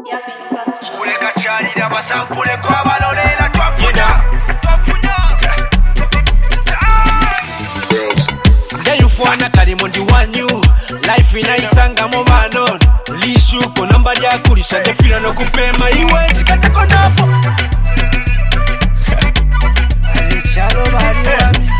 Uleka chalira basampule kwa balolela twafuna Ndayufwana kalimo ndi wanyu Life inaisanga mu bano Lishuko namba lya kulisha ndefira no kupema iwe zikatako napo Chalo bari wami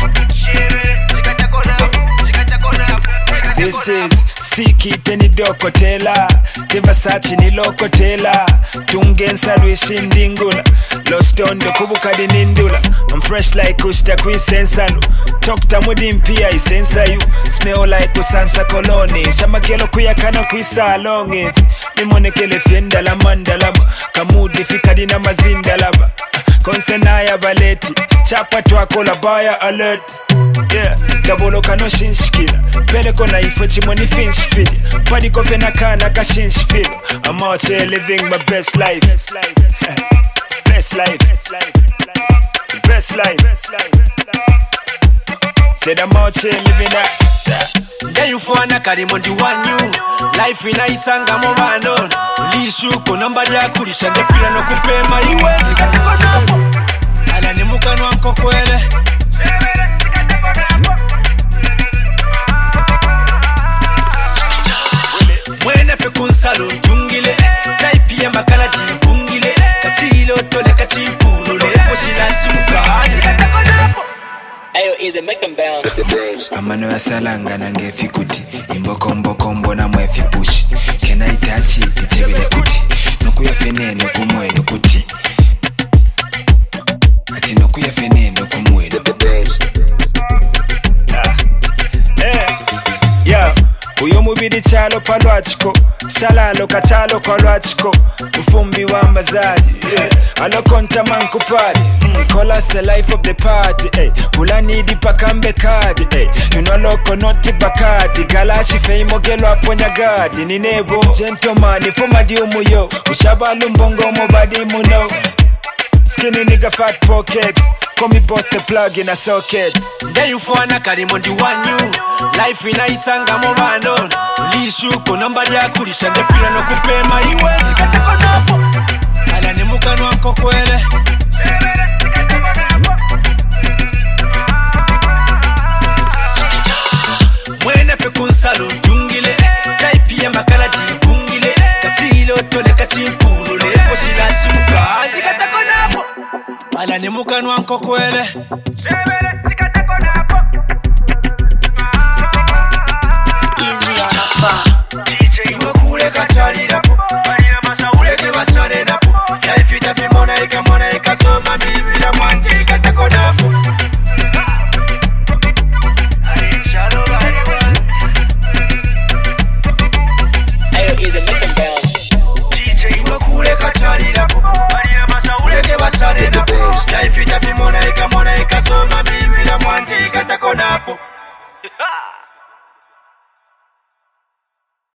This is Sikite ni dokotela Tevasachi ni lokotela Tungensa lwishi ndingula Lost on the kubukadi nindula I'm fresh like kushta kwisensalu Tokta mudimpia isensa you Smell like usansa koloni Shamakelo kuyakana kwisalongi Nimonekele fienda la mandalaba Kamudi fikadi na mazinda laba Konsena ya baleti Chapa twakola baya alert Yeah, dabolo kano shinshkila Pele kona ifo chimoni finch feel Padi kofe na kana ka shinsh feel I'm out here living my best life Best life Best life Said I'm out here living that Ndayufwana kalimo ndi wanyu Life inaisanga mu bano Lishuko namba lya kulisha ndefira no kupema iwe zikatako napo Ala ni mukanwa mkokwele Mwene fe kunsalo jungile Taipi ya makala jibungile Kachilo tole kachipulule Poshila shimuka Chikatako napo Ayo easy make them bounce Amano ya salanga nange fikuti Imboko mboko mbona mwefi push Kena itachi tichibile kuti Nuku ya fene nuku mwe nukuti Ati nuku ya fene nuku mwe Uyo mubiri chalo palwachiko Salalo kachalo kwa lwachiko Ufumbi wa mbazadi Alokonta manku padi Call us the life of the party Pula nidi pakambe kadi Tunaloko noti bakadi Galashi feimo gelo aponya gadi Ninebo gentleman ifuma di umuyo Ushabalu mbongo mobadi muno Skinny nigga fat pockets Call me both the plug in a socket Ndayufwana kalimo ndi wanyu Life inaisanga mu bano Lishuko namba lya kulisha ndefira no kupema iwe zikatako napo Ala ni mukanwa mkokwele Mwene fe kunsalo jungile Taipi ya makala jibungile Kachilo tole kachipulule Poshila shimuka zikatako napo Ala ni mukanwa mkokwele